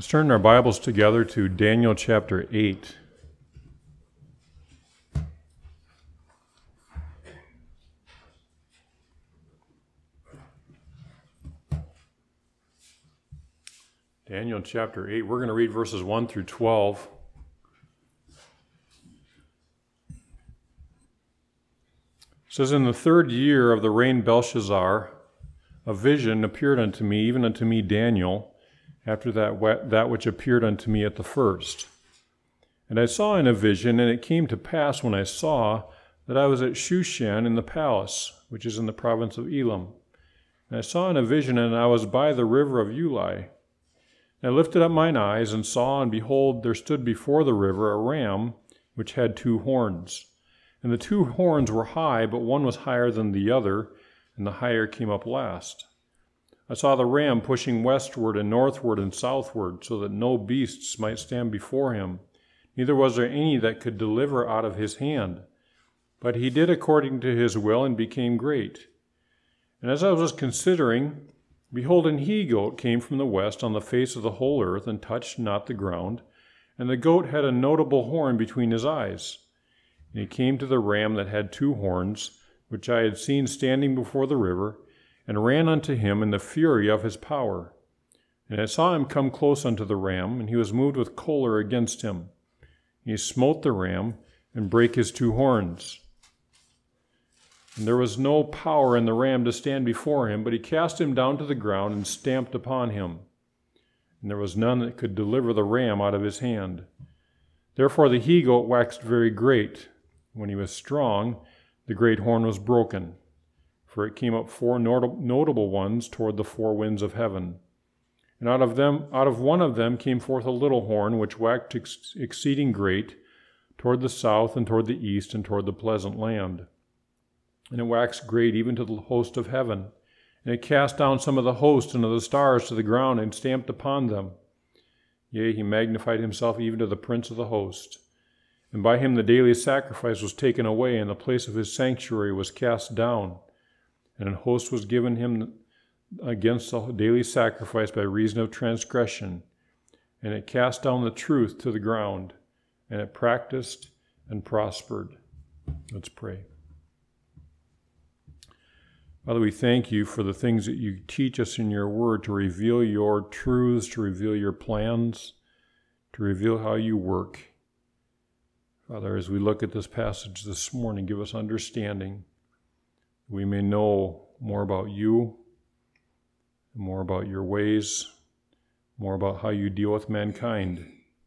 Let's turn our Bibles together to Daniel chapter 8. Daniel chapter 8, we're going to read verses 1 through 12. It says, "In the third year of the reign Belshazzar, a vision appeared unto me, even unto me Daniel, after that which appeared unto me at the first. And I saw in a vision, and it came to pass when I saw, that I was at Shushan in the palace, which is in the province of Elam. And I saw in a vision, and I was by the river of Ulai. And I lifted up mine eyes, and saw, and behold, there stood before the river a ram, which had 2 horns. And the 2 horns were high, but one was higher than the other, and the higher came up last. I saw the ram pushing westward and northward and southward, so that no beasts might stand before him, neither was there any that could deliver out of his hand. But he did according to his will, and became great. And as I was considering, behold, an he-goat came from the west on the face of the whole earth, and touched not the ground. And the goat had a notable horn between his eyes. And he came to the ram that had 2 horns, which I had seen standing before the river, and ran unto him in the fury of his power. And I saw him come close unto the ram, and he was moved with choler against him. He smote the ram, and brake his 2 horns. And there was no power in the ram to stand before him, but he cast him down to the ground, and stamped upon him. And there was none that could deliver the ram out of his hand. Therefore the he-goat waxed very great. When he was strong, the great horn was broken. For it came up 4 notable ones toward the 4 winds of heaven. And out of one of them came forth a little horn, which waxed exceeding great, toward the south, and toward the east, and toward the pleasant land. And it waxed great even to the host of heaven. And it cast down some of the host and of the stars to the ground, and stamped upon them. Yea, he magnified himself even to the prince of the host. And by him the daily sacrifice was taken away, and the place of his sanctuary was cast down. And an host was given him against the daily sacrifice by reason of transgression. And it cast down the truth to the ground, and it practiced and prospered." Let's pray. Father, we thank you for the things that you teach us in your word, to reveal your truths, to reveal your plans, to reveal how you work. Father, as we look at this passage this morning, give us understanding. We may know more about you, more about your ways, more about how you deal with mankind.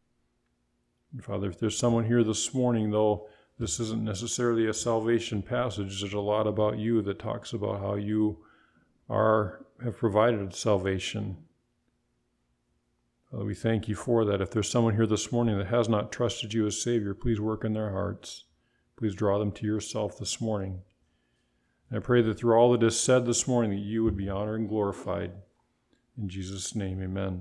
And Father, if there's someone here this morning, though this isn't necessarily a salvation passage, there's a lot about you that talks about how you have provided salvation. Father, we thank you for that. If there's someone here this morning that has not trusted you as Savior, please work in their hearts. Please draw them to yourself this morning. And I pray that through all that is said this morning, that you would be honored and glorified. In Jesus' name, amen.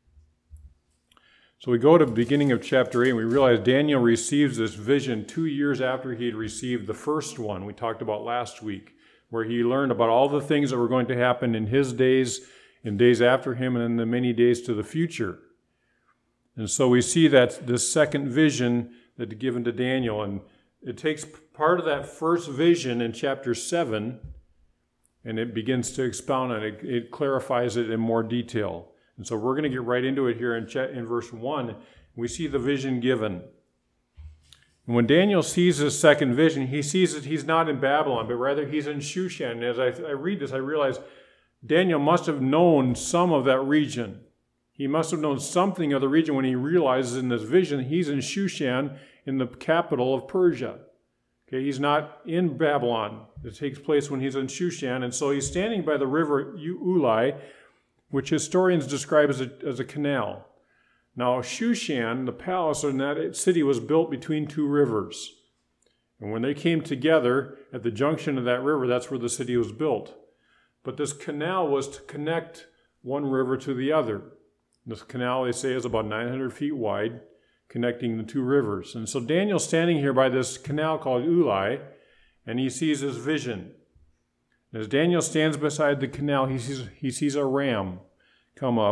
So we go to the beginning of chapter 8, and we realize Daniel receives this vision 2 years after he had received the first one we talked about last week, where he learned about all the things that were going to happen in his days, in days after him, and in the many days to the future. And so we see that this second vision that's given to Daniel, and it takes part of that first vision in chapter 7, and it begins to expound on it. It clarifies it in more detail. And so we're going to get right into it here in verse 1. We see the vision given. And when Daniel sees this second vision, he sees that he's not in Babylon, but rather he's in Shushan. And as I read this, I realize Daniel must have known some of that region. He must have known something of the region when he realizes in this vision he's in Shushan, in the capital of Persia. Okay, he's not in Babylon. It takes place when he's in Shushan. And so he's standing by the river Ulai, which historians describe as a canal. Now, Shushan, the palace in that city, was built between 2 rivers. And when they came together at the junction of that river, that's where the city was built. But this canal was to connect one river to the other. This canal, they say, is about 900 feet wide, connecting the 2 rivers. And so Daniel's standing here by this canal called Ulai, and he sees this vision. As Daniel stands beside the canal, he sees a ram come up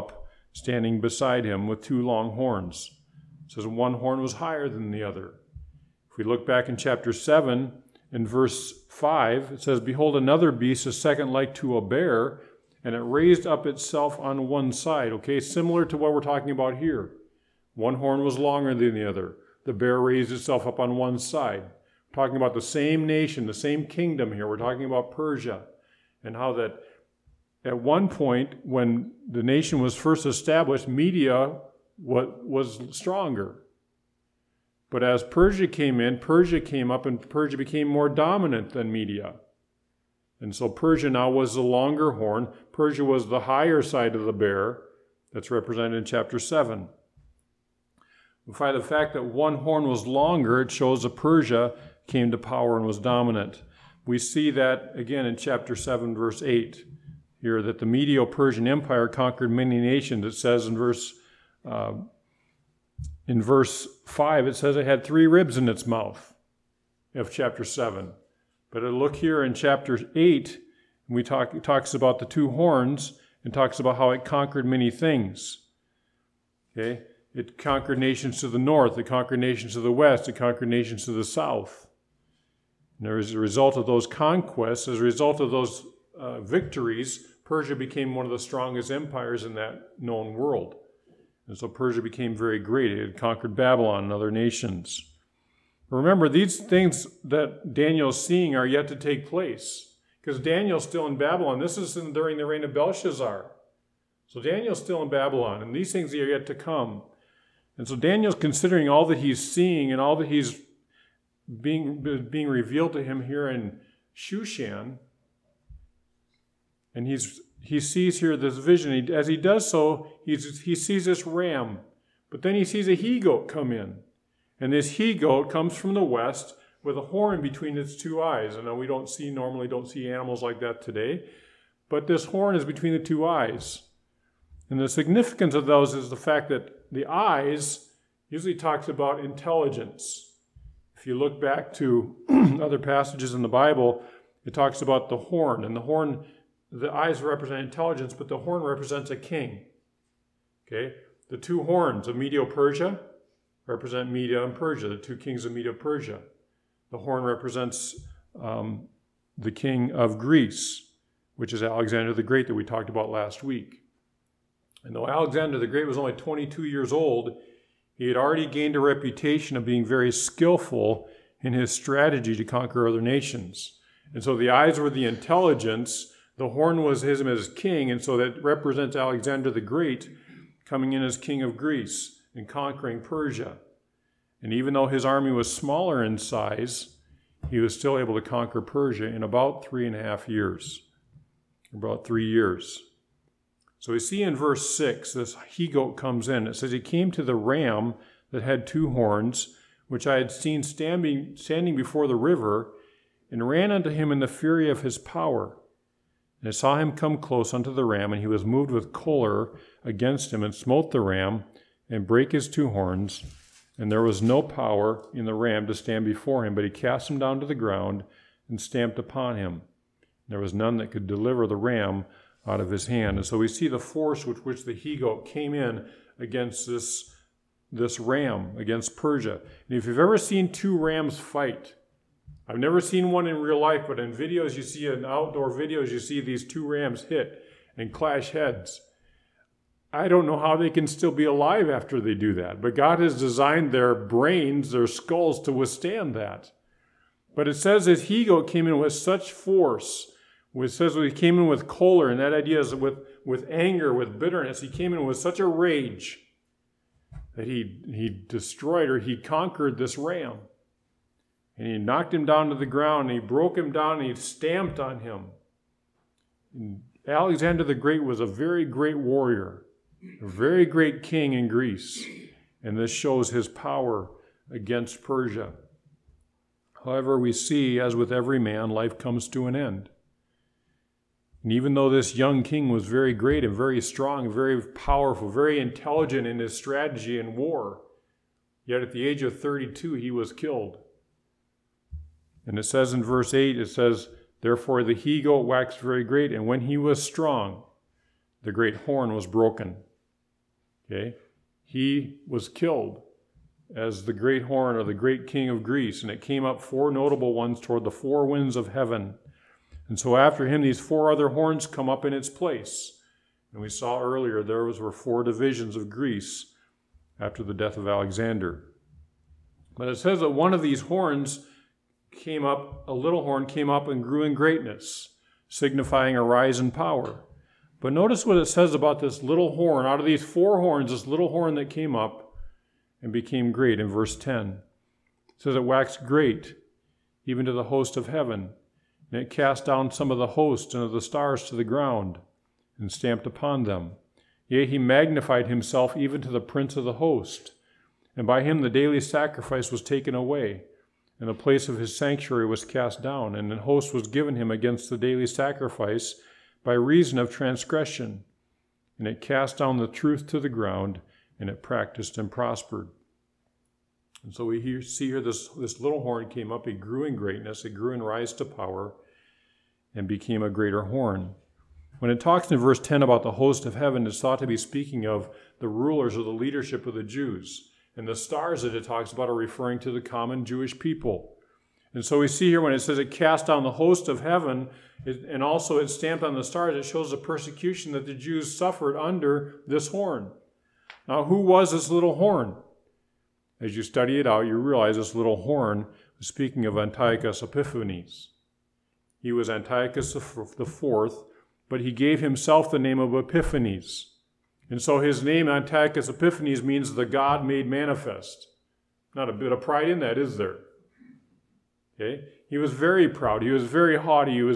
standing beside him with 2 long horns. It says one horn was higher than the other. If we look back in chapter 7, in verse 5, it says, "Behold, another beast, a second like to a bear, and it raised up itself on one side." Okay, similar to what we're talking about here. One horn was longer than the other. The bear raised itself up on one side. We're talking about the same nation, the same kingdom here. We're talking about Persia, and how that at one point, when the nation was first established, Media was stronger. But as Persia came in, Persia came up, and Persia became more dominant than Media. And so Persia now was the longer horn. Persia was the higher side of the bear. That's represented in chapter 7. By the fact that one horn was longer, it shows that Persia came to power and was dominant. We see that again in chapter 7, verse 8, here, that the Medo-Persian Empire conquered many nations. It says in verse 5, it says it had 3 ribs in its mouth of chapter 7. But look here in chapter 8, it talks about the 2 horns and talks about how it conquered many things. Okay? It conquered nations to the north. It conquered nations to the west. It conquered nations to the south. And as a result of those conquests, as a result of those victories, Persia became one of the strongest empires in that known world. And so Persia became very great. It had conquered Babylon and other nations. Remember, these things that Daniel's seeing are yet to take place, because Daniel's still in Babylon. This is during the reign of Belshazzar. So Daniel's still in Babylon, and these things are yet to come. And so Daniel's considering all that he's seeing and all that he's being revealed to him here in Shushan. And he sees here this vision. As he does so, he sees this ram. But then he sees a he-goat come in. And this he-goat comes from the west with a horn between its 2 eyes. And we normally don't see animals like that today. But this horn is between the 2 eyes. And the significance of those is the fact that the eyes usually talks about intelligence. If you look back to other passages in the Bible, it talks about the horn. And the eyes represent intelligence, but the horn represents a king. Okay? The 2 horns of Medo-Persia represent Media and Persia, the 2 kings of Medo-Persia. The horn represents the king of Greece, which is Alexander the Great that we talked about last week. And though Alexander the Great was only 22 years old, he had already gained a reputation of being very skillful in his strategy to conquer other nations. And so the eyes were the intelligence, the horn was him as king, and so that represents Alexander the Great coming in as king of Greece and conquering Persia. And even though his army was smaller in size, he was still able to conquer Persia in about 3.5 years, about 3 years. So we see in verse 6, this he-goat comes in. It says, "He came to the ram that had 2 horns, which I had seen standing before the river, and ran unto him in the fury of his power. And I saw him come close unto the ram, and he was moved with choler against him, and smote the ram, and brake his 2 horns. And there was no power in the ram to stand before him, but he cast him down to the ground, and stamped upon him. There was none that could deliver the ram out of his hand." And so we see the force with which the he-goat came in against this ram, against Persia. And if you've ever seen 2 rams fight, I've never seen one in real life, but in videos you see, in outdoor videos, you see these 2 rams hit and clash heads. I don't know how they can still be alive after they do that, but God has designed their brains, their skulls, to withstand that. But it says that he-goat came in with such force. It says he came in with choler, and that idea is with anger, with bitterness. He came in with such a rage that he destroyed, or he conquered this ram. And he knocked him down to the ground, and he broke him down, and he stamped on him. And Alexander the Great was a very great warrior, a very great king in Greece. And this shows his power against Persia. However, we see, as with every man, life comes to an end. And even though this young king was very great and very strong, very powerful, very intelligent in his strategy in war, yet at the age of 32 he was killed. And it says in verse 8, it says, "Therefore the he-goat waxed very great, and when he was strong, the great horn was broken." Okay? He was killed as the great horn or the great king of Greece, and it came up 4 notable ones toward the 4 winds of heaven. And so after him, these 4 other horns come up in its place. And we saw earlier there were 4 divisions of Greece after the death of Alexander. But it says that one of these horns came up, a little horn came up and grew in greatness, signifying a rise in power. But notice what it says about this little horn. Out of these 4 horns, this little horn that came up and became great in verse 10. It says it waxed great, even to the host of heaven. And it cast down some of the hosts and of the stars to the ground, and stamped upon them. Yea, he magnified himself even to the prince of the host. And by him the daily sacrifice was taken away, and the place of his sanctuary was cast down, and an host was given him against the daily sacrifice by reason of transgression. And it cast down the truth to the ground, and it practiced and prospered. And so we see here this little horn came up, it grew in greatness, it grew in rise to power, and became a greater horn. When it talks in verse 10 about the host of heaven, it's thought to be speaking of the rulers or the leadership of the Jews. And the stars that it talks about are referring to the common Jewish people. And so we see here when it says it cast down the host of heaven, and also it stamped on the stars, it shows the persecution that the Jews suffered under this horn. Now, who was this little horn? As you study it out, you realize this little horn was speaking of Antiochus Epiphanes. He was Antiochus the fourth, but he gave himself the name of Epiphanes. And so his name, Antiochus Epiphanes, means the God made manifest. Not a bit of pride in that, is there? Okay? He was very proud. He was very haughty. He was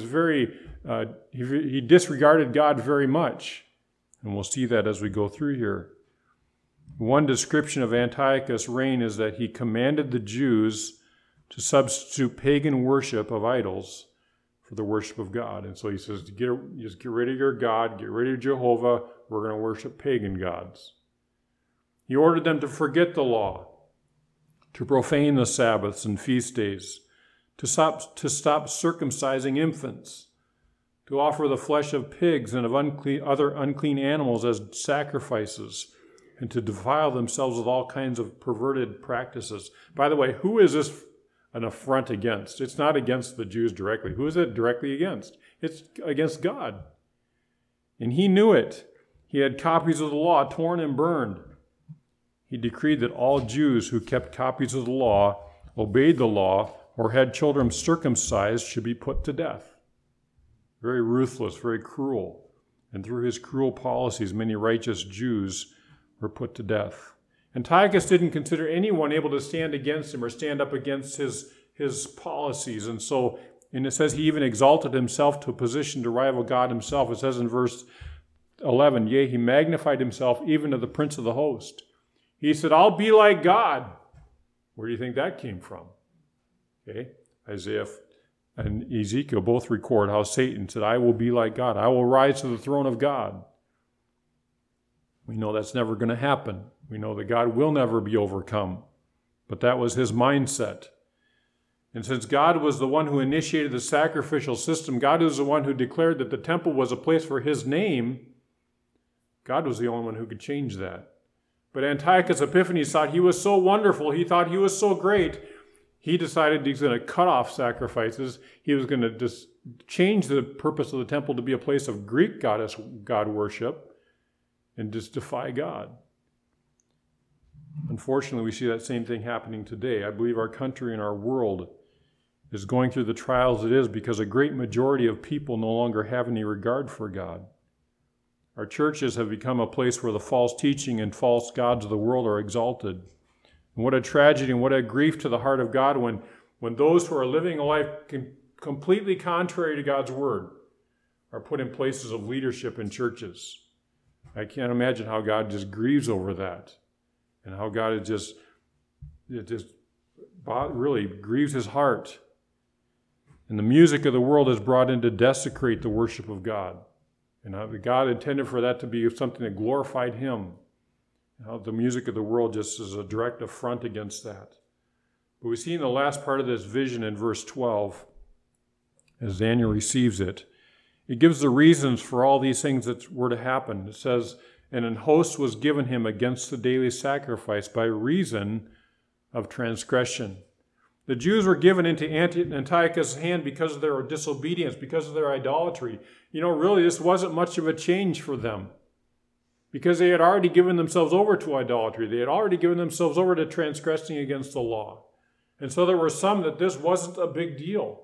he disregarded God very much. And we'll see that as we go through here. One description of Antiochus' reign is that he commanded the Jews to substitute pagan worship of idols for the worship of God. And so he says, just get rid of your God, get rid of Jehovah, we're going to worship pagan gods. He ordered them to forget the law, to profane the Sabbaths and feast days, to stop circumcising infants, to offer the flesh of pigs and of other unclean animals as sacrifices, and to defile themselves with all kinds of perverted practices. By the way, who is this an affront against? It's not against the Jews directly. Who is it directly against? It's against God. And he knew it. He had copies of the law torn and burned. He decreed that all Jews who kept copies of the law, obeyed the law, or had children circumcised should be put to death. Very ruthless, very cruel. And through his cruel policies, many righteous Jews were put to death. Antiochus didn't consider anyone able to stand against him or stand up against his policies. And it says he even exalted himself to a position to rival God himself. It says in verse 11, yea, he magnified himself even to the prince of the host. He said, I'll be like God. Where do you think that came from? Okay, Isaiah and Ezekiel both record how Satan said, I will be like God. I will rise to the throne of God. We know that's never going to happen. We know that God will never be overcome. But that was his mindset. And since God was the one who initiated the sacrificial system, God was the one who declared that the temple was a place for his name, God was the only one who could change that. But Antiochus Epiphanes thought he was so wonderful, he thought he was so great, he decided he's going to cut off sacrifices. He was going to just change the purpose of the temple to be a place of Greek God worship and just defy God. Unfortunately, we see that same thing happening today. I believe our country and our world is going through the trials it is because a great majority of people no longer have any regard for God. Our churches have become a place where the false teaching and false gods of the world are exalted. And what a tragedy and what a grief to the heart of God when those who are living a life completely contrary to God's word are put in places of leadership in churches. I can't imagine how God just grieves over that and how God it just really grieves his heart. And the music of the world is brought in to desecrate the worship of God. And how God intended for that to be something that glorified him. And how the music of the world just is a direct affront against that. But we see in the last part of this vision in verse 12, as Daniel receives it, it gives the reasons for all these things that were to happen. It says, and an host was given him against the daily sacrifice by reason of transgression. The Jews were given into Antiochus' hand because of their disobedience, because of their idolatry. Really, this wasn't much of a change for them, because they had already given themselves over to idolatry. They had already given themselves over to transgressing against the law. And so there were some that this wasn't a big deal.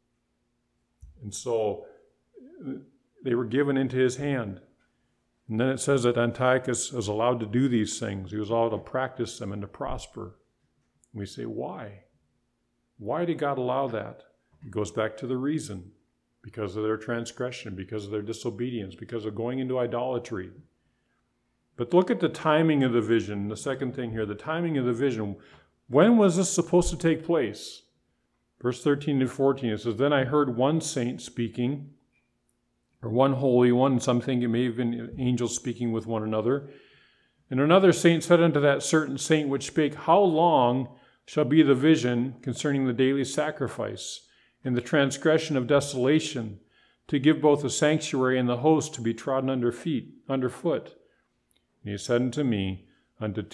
And so they were given into his hand. And then it says that Antiochus was allowed to do these things. He was allowed to practice them and to prosper. And we say, why? Why did God allow that? It goes back to the reason. Because of their transgression, because of their disobedience, because of going into idolatry. But look at the timing of the vision. The second thing here, the timing of the vision. When was this supposed to take place? Verse 13 to 14, it says, Then I heard one saint speaking, or one holy one, some think it may have been angels speaking with one another. And another saint said unto that certain saint which spake, How long shall be the vision concerning the daily sacrifice, and the transgression of desolation, to give both the sanctuary and the host to be trodden underfoot? And he said unto me, Unto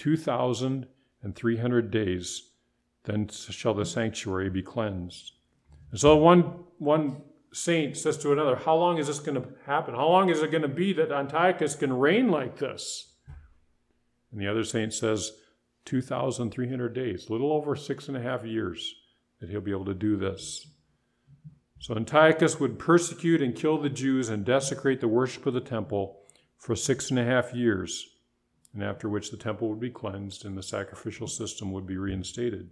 2,300 days, then shall the sanctuary be cleansed. And so one saint says to another, how long is this going to happen? How long is it going to be that Antiochus can reign like this? And the other saint says, 2,300 days, a little over 6.5 years that he'll be able to do this. So Antiochus would persecute and kill the Jews and desecrate the worship of the temple for 6.5 years, and after which the temple would be cleansed and the sacrificial system would be reinstated.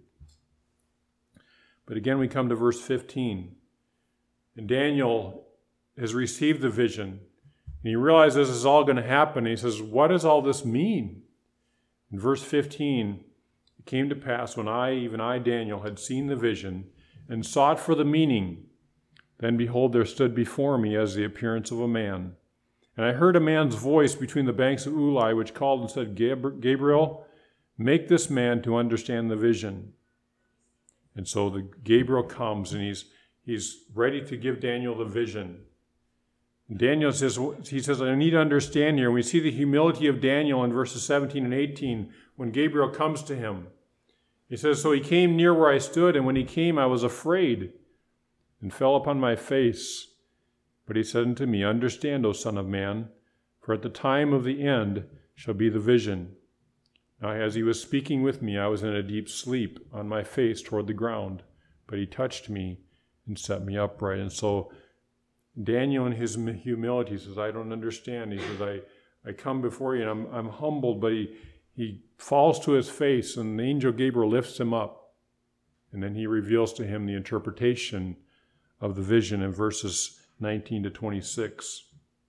But again, we come to verse 15. And Daniel has received the vision, and he realizes this is all going to happen. And he says, what does all this mean? In verse 15, it came to pass when even I, Daniel, had seen the vision and sought for the meaning, then behold, there stood before me as the appearance of a man. And I heard a man's voice between the banks of Ulai, which called and said, Gabriel, make this man to understand the vision. And so Gabriel comes, and he's ready to give Daniel the vision. Daniel says, I need to understand here. We see the humility of Daniel in verses 17 and 18 when Gabriel comes to him. He says, So he came near where I stood, and when he came, I was afraid and fell upon my face. But he said unto me, Understand, O Son of Man, for at the time of the end shall be the vision. Now as he was speaking with me, I was in a deep sleep on my face toward the ground, but he touched me and set me upright. And so Daniel in his humility says, I don't understand. He says, I come before you and I'm humbled, but he falls to his face, and the angel Gabriel lifts him up. And then he reveals to him the interpretation of the vision in verses 19 to 26.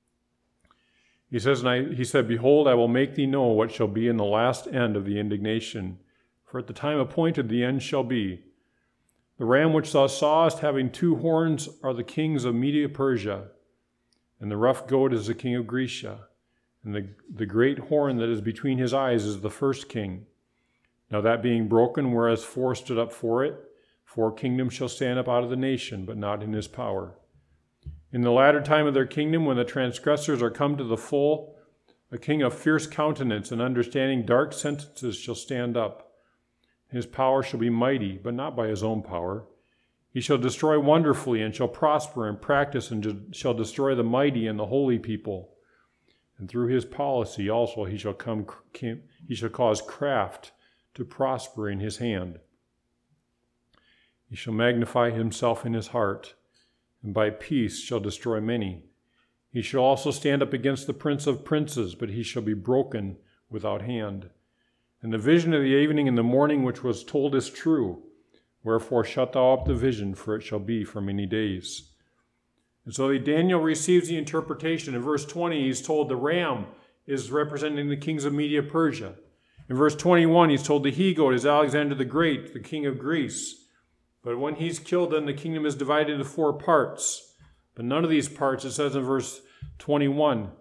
He said, Behold, I will make thee know what shall be in the last end of the indignation. For at the time appointed the end shall be. The ram which thou sawest having 2 horns are the kings of Media Persia, and the rough goat is the king of Grecia, and the great horn that is between his eyes is the first king. Now that being broken, whereas 4 stood up for it, 4 kingdoms shall stand up out of the nation, but not in his power. In the latter time of their kingdom, when the transgressors are come to the full, a king of fierce countenance and understanding dark sentences shall stand up. His power shall be mighty, but not by his own power. He shall destroy wonderfully, and shall prosper and practice, and shall destroy the mighty and the holy people. And through his policy also he shall cause craft to prosper in his hand. He shall magnify himself in his heart, and by peace shall destroy many. He shall also stand up against the prince of princes, but he shall be broken without hand. And the vision of the evening and the morning which was told is true. Wherefore shut thou up the vision, for it shall be for many days. And so Daniel receives the interpretation. In verse 20, he's told the ram is representing the kings of Media Persia. In verse 21, he's told the he-goat is Alexander the Great, the king of Greece. But when he's killed, then the kingdom is divided into 4 parts. But none of these parts, it says in verse 21,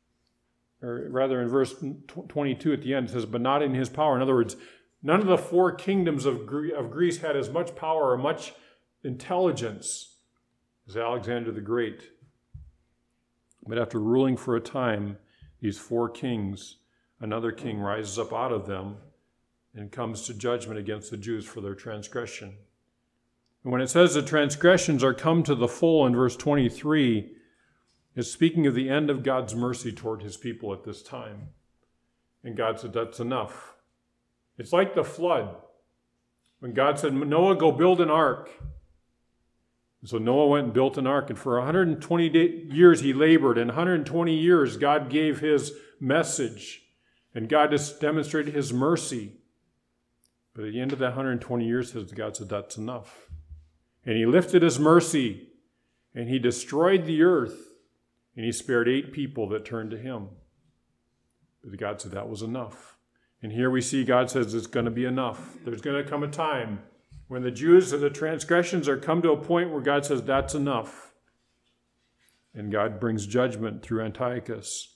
or rather in verse 22 at the end, it says, but not in his power. In other words, none of the 4 kingdoms of Greece had as much power or much intelligence as Alexander the Great. But after ruling for a time, these 4 kings, another king rises up out of them and comes to judgment against the Jews for their transgression. And when it says the transgressions are come to the full in verse 23, it's speaking of the end of God's mercy toward his people at this time. And God said, that's enough. It's like the flood. When God said, Noah, go build an ark. And so Noah went and built an ark. And for 120 years he labored. And 120 years God gave his message. And God just demonstrated his mercy. But at the end of that 120 years, God said, that's enough. And he lifted his mercy. And he destroyed the earth. And he spared 8 people that turned to him. But God said that was enough. And here we see God says it's going to be enough. There's going to come a time when the Jews and the transgressions are come to a point where God says that's enough. And God brings judgment through Antiochus.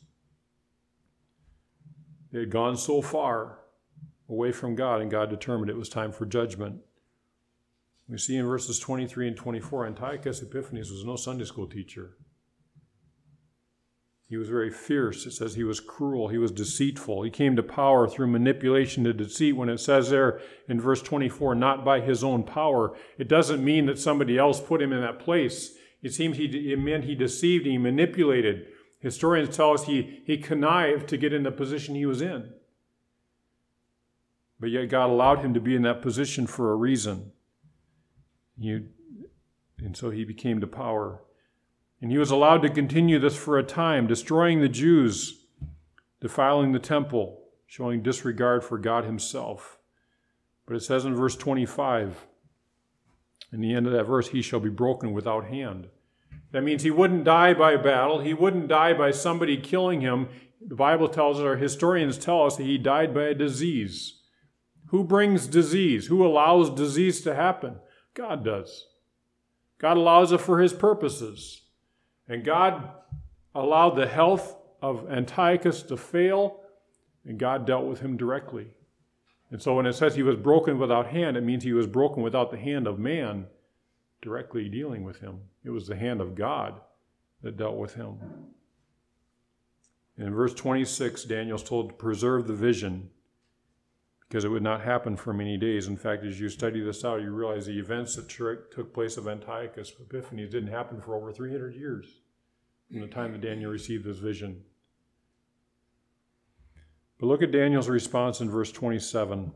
They had gone so far away from God, and God determined it was time for judgment. We see in verses 23 and 24, Antiochus Epiphanes was no Sunday school teacher. He was very fierce. It says he was cruel. He was deceitful. He came to power through manipulation to deceit. When it says there in verse 24, not by his own power, it doesn't mean that somebody else put him in that place. It meant he deceived, he manipulated. Historians tell us he connived to get in the position he was in. But yet God allowed him to be in that position for a reason. And so he became to power. And he was allowed to continue this for a time, destroying the Jews, defiling the temple, showing disregard for God himself. But it says in verse 25, in the end of that verse, he shall be broken without hand. That means he wouldn't die by battle. He wouldn't die by somebody killing him. The Bible tells us, or historians tell us, that he died by a disease. Who brings disease? Who allows disease to happen? God does. God allows it for his purposes. And God allowed the health of Antiochus to fail, and God dealt with him directly. And so when it says he was broken without hand, it means he was broken without the hand of man directly dealing with him. It was the hand of God that dealt with him. And in verse 26, Daniel's told to preserve the vision because it would not happen for many days. In fact, as you study this out, you realize the events that took place of Antiochus Epiphanes didn't happen for over 300 years from the time that Daniel received this vision. But look at Daniel's response in verse 27.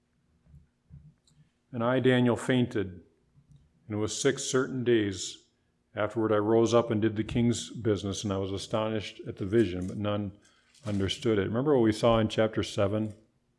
And I, Daniel, fainted, and it was 6 certain days. Afterward I rose up and did the king's business, and I was astonished at the vision, but none understood it. Remember what we saw in chapter 7?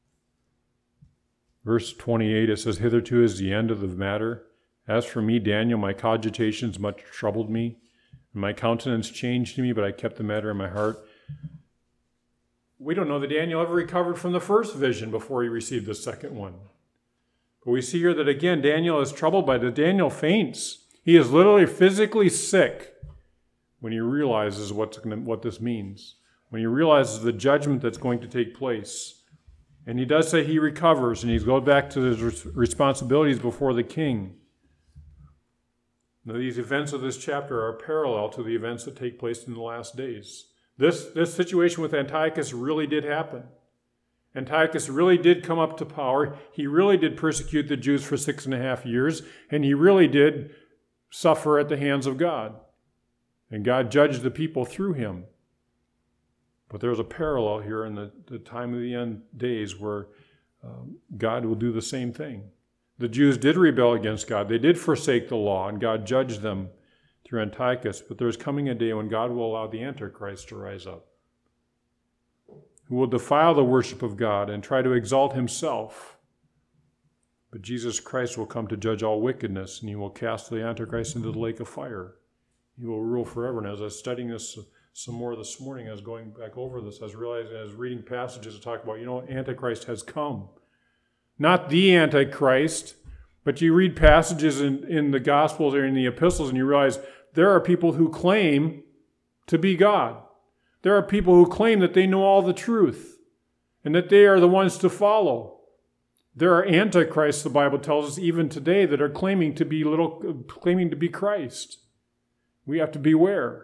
Verse 28, it says, hitherto is the end of the matter. As for me, Daniel, my cogitations much troubled me, and my countenance changed to me, but I kept the matter in my heart. We don't know that Daniel ever recovered from the first vision before he received the second one. But we see here that again, Daniel is troubled by this. Daniel faints. He is literally physically sick when he realizes what this means, when he realizes the judgment that's going to take place. And he does say he recovers, and he goes back to his responsibilities before the king. Now, these events of this chapter are parallel to the events that take place in the last days. This situation with Antiochus really did happen. Antiochus really did come up to power. He really did persecute the Jews for 6.5 years, and he really did suffer at the hands of God. And God judged the people through him. But there's a parallel here in the time of the end days where God will do the same thing. The Jews did rebel against God. They did forsake the law, and God judged them through Antiochus. But there's coming a day when God will allow the Antichrist to rise up, who will defile the worship of God and try to exalt himself. But Jesus Christ will come to judge all wickedness, and he will cast the Antichrist into the lake of fire. He will rule forever. And as I was studying this some more this morning, I was going back over this, I was realizing, I was reading passages that talk about, Antichrist has come. Not the Antichrist, but you read passages in the Gospels or in the epistles, and you realize there are people who claim to be God. There are people who claim that they know all the truth and that they are the ones to follow. There are antichrists, the Bible tells us, even today, that are claiming to be Christ. We have to beware.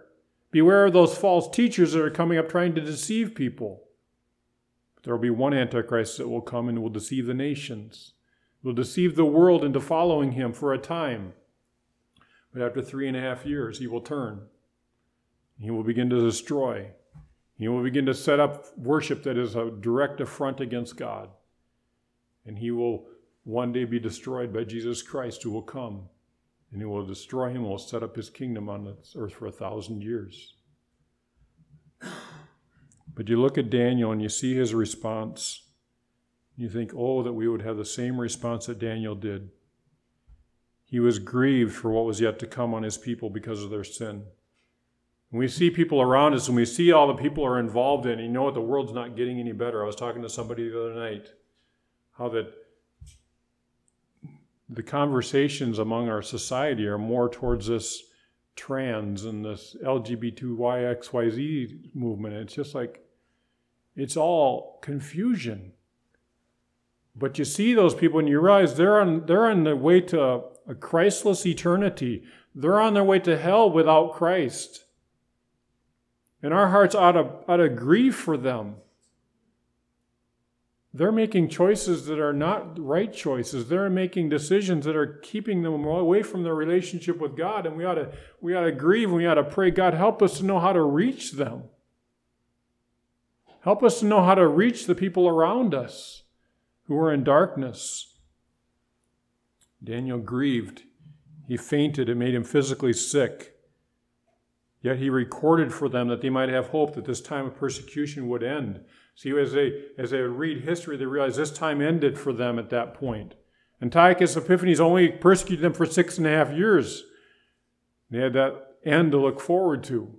Beware of those false teachers that are coming up trying to deceive people. But there will be one Antichrist that will come and will deceive the nations. Will deceive the world into following him for a time. But after 3.5 years, he will turn. He will begin to destroy. He will begin to set up worship that is a direct affront against God. And he will one day be destroyed by Jesus Christ, who will come. And he will destroy him and will set up his kingdom on this earth for 1,000 years. But you look at Daniel and you see his response. You think, oh, that we would have the same response that Daniel did. He was grieved for what was yet to come on his people because of their sin. When we see people around us and we see all the people are involved in, you know what, the world's not getting any better. I was talking to somebody the other night, how that the conversations among our society are more towards this trans and this LGBTQIXYZ movement. It's just like, it's all confusion. But you see those people and you realize they're on the way to a Christless eternity. They're on their way to hell without Christ. And our hearts ought to grieve for them. They're making choices that are not right choices. They're making decisions that are keeping them away from their relationship with God. And we ought to grieve and we ought to pray, God, help us to know how to reach them. Help us to know how to reach the people around us who are in darkness. Daniel grieved. He fainted. It made him physically sick. Yet he recorded for them that they might have hope that this time of persecution would end. See, as they read history, they realize this time ended for them at that point. Antiochus Epiphanes only persecuted them for 6.5 years. They had that end to look forward to.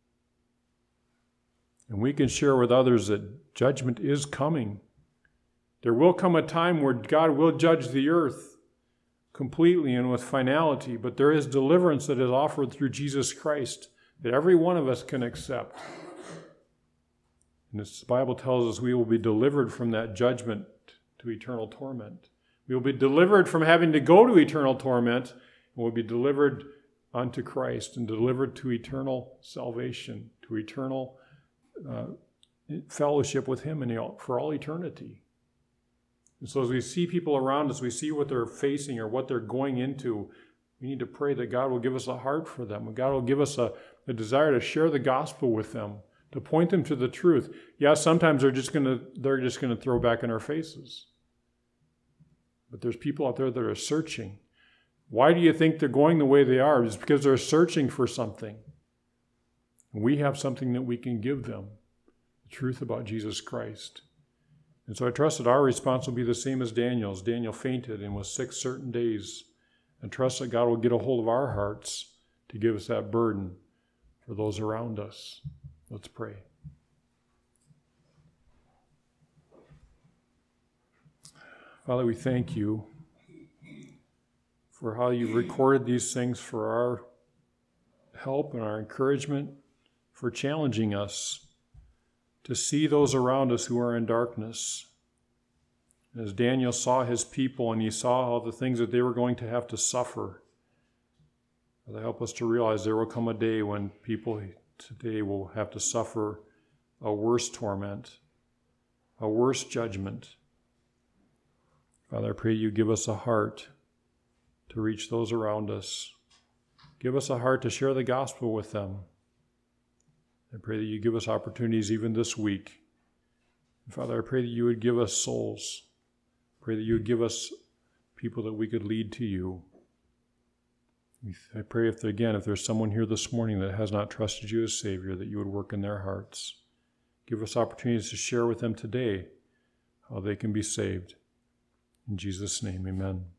And we can share with others that judgment is coming. There will come a time where God will judge the earth completely and with finality, but there is deliverance that is offered through Jesus Christ that every one of us can accept. And the Bible tells us we will be delivered from that judgment to eternal torment. We will be delivered from having to go to eternal torment, and we'll be delivered unto Christ and delivered to eternal salvation, to eternal fellowship with Him for all eternity. And so as we see people around us, we see what they're facing or what they're going into, we need to pray that God will give us a heart for them. God will give us a desire to share the gospel with them, to point them to the truth. Yeah, sometimes they're just gonna throw back in our faces. But there's people out there that are searching. Why do you think they're going the way they are? It's because they're searching for something. We have something that we can give them, the truth about Jesus Christ. And so I trust that our response will be the same as Daniel's. Daniel fainted and was sick certain days. And trust that God will get a hold of our hearts to give us that burden for those around us. Let's pray. Father, we thank you for how you've recorded these things for our help and our encouragement, for challenging us to see those around us who are in darkness. As Daniel saw his people and he saw all the things that they were going to have to suffer, Father, help us to realize there will come a day when people today will have to suffer a worse torment, a worse judgment. Father, I pray you give us a heart to reach those around us. Give us a heart to share the gospel with them. I pray that you give us opportunities even this week. And Father, I pray that you would give us souls. Pray that you would give us people that we could lead to you. I pray if there's someone here this morning that has not trusted you as Savior, that you would work in their hearts. Give us opportunities to share with them today how they can be saved. In Jesus' name, amen.